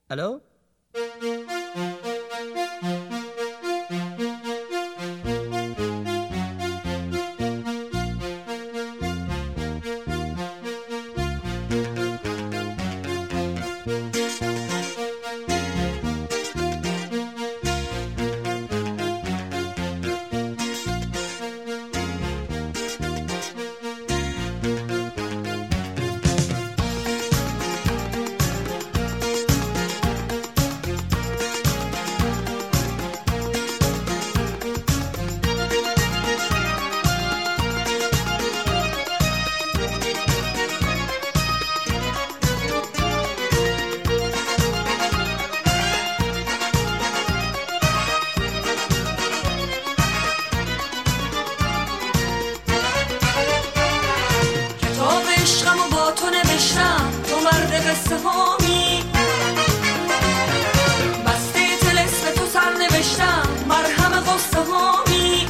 الو. قصه هامی بسته طلسم تو سر نوشتم مرهم قصه هامی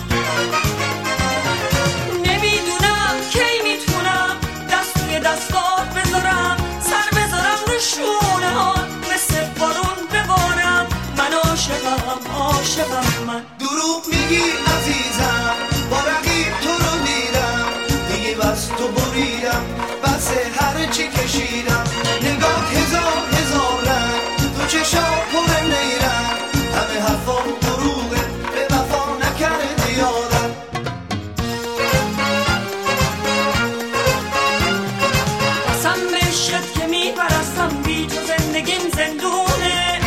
نمیدونم کی میتونم دست توی دستات بذارم سر بذارم رو شونه هات مثل بارون ببارم من عاشقم من دروغ میگی عزیزم با رقیب تو رو دیدم دیگه بس تو بریدم بس هر چی کشیدم نگاه هزار رنگ تو چشام پر نیرم همه حرفام دروغه به وفا نکردی یادم قسم به عشقت که میپرستم بی تو زندگیم زندونه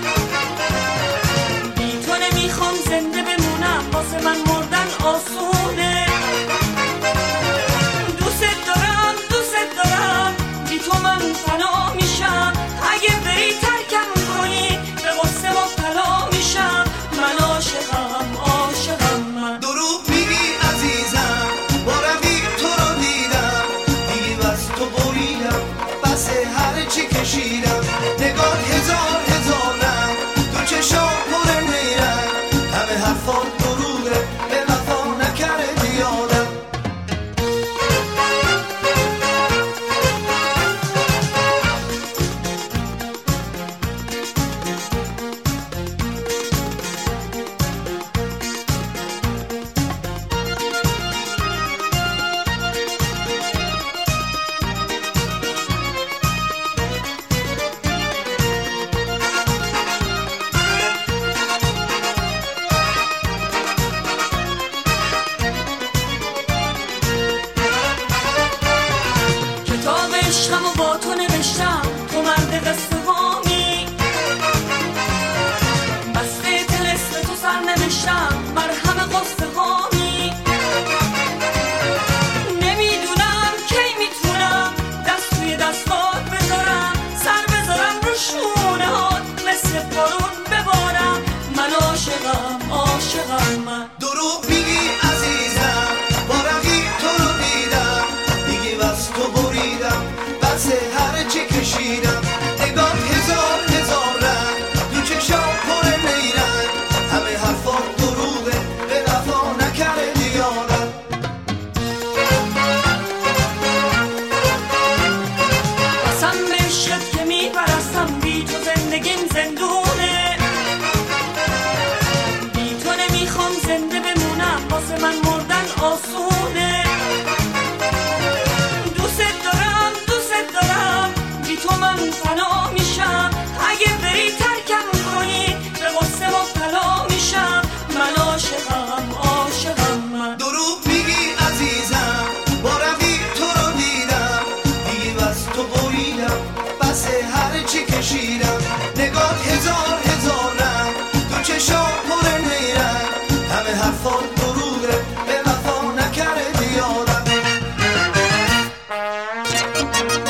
بی تو نمیخوام زنده بمونم واسه من مردن آسونه دوست دارم بی تو من فنا میشم اگه بری ترکم کنی به غصه مبتلا میشم من عاشقم من دروغ میگی عزیزم با رقیب تو رو دیدم دیگه بس تو بریدم بس هر چی کشیدم نگاه هزار رنگ تو چشام پر نیرم همه حرفات دروغه به وفا نکردی یادم کتاب عشقمو با تو نوشتم تو مرد قصه هامی بسته طلسم تو سر نوشتم مرهم قصه هامی نمیدونم کی میتونم دست توی دستات بذارم سر بذارم رو شونه هات مثل بارون ببارم من عاشقم من دروغ میگی عزیزم با رقیب تو رو دیدم دیگه بس تو بریدم بس هر چی کشیدم نگاه هزار رنگ تو چشام پر نیرنگ همه حرفات دروغه به وفا نکردی یادم قسم به عشقت که میپرستم بی تو زندگیم زندونه بی تو نمیخوام زنده بمونم واسه من مردن آسونه دوست دارم بی تو من فنا میشم اگه بری ترکم کنی به غصه مبتلا میشم من عاشقم من دروغ میگی عزیزم با رقیب تو رو دیدم دیگه بس تو بریدم بس هر چی کشیدم نگاه هزار رنگ تو چشام پر نیرنگ همه حرفات دروغه به وفا نکردی یادم